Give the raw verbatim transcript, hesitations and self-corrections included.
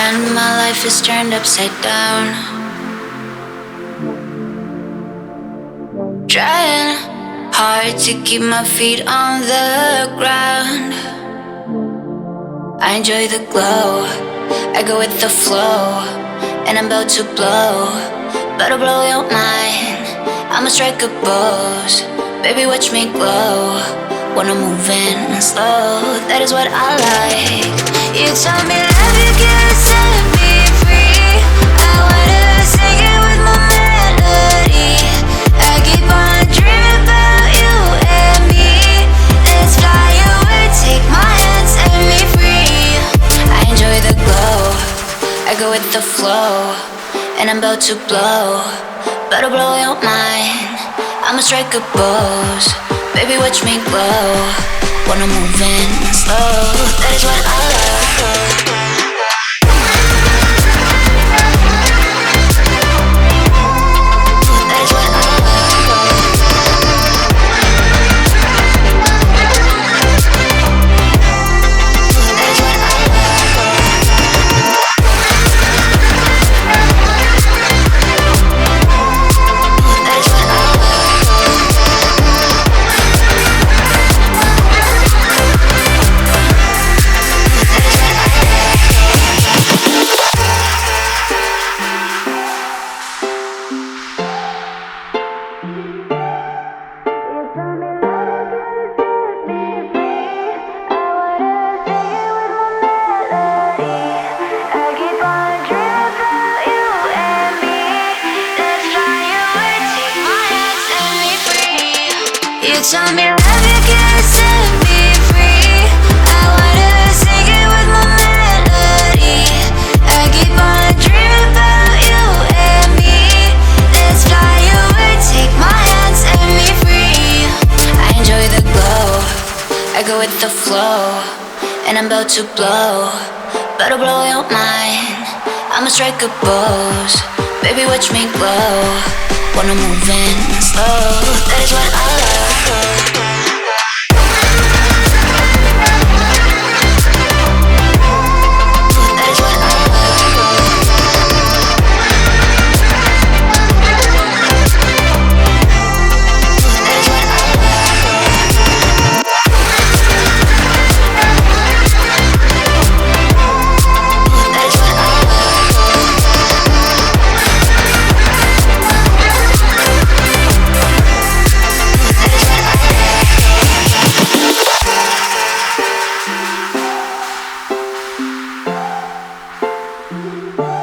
And my life is turned upside down. Trying hard to keep my feet on the ground. I enjoy the glow, I go with the flow, and I'm about to blow, better blow your mind. I'ma strike a pose, baby watch me glow. Wanna move in and slow, that is what I like. You tell me love, you can't set me free. I wanna sing it with my melody. I keep on dreaming about you and me. Let's fly away, take my hand, set me free. I enjoy the glow, I go with the flow, and I'm about to blow, better blow your mind. I'ma strike a pose, baby watch me glow. Wanna move in and slow, that is what I love. You tell me love, you can't set me free. I wanna sing it with my melody. I keep on dreaming about you and me. Let's fly away, take my hand, set me free. I enjoy the glow, I go with the flow, and I'm about to blow, better blow your mind. I'ma strike a pose, baby watch me glow. Wanna move in and slow, that is what I love. Bye.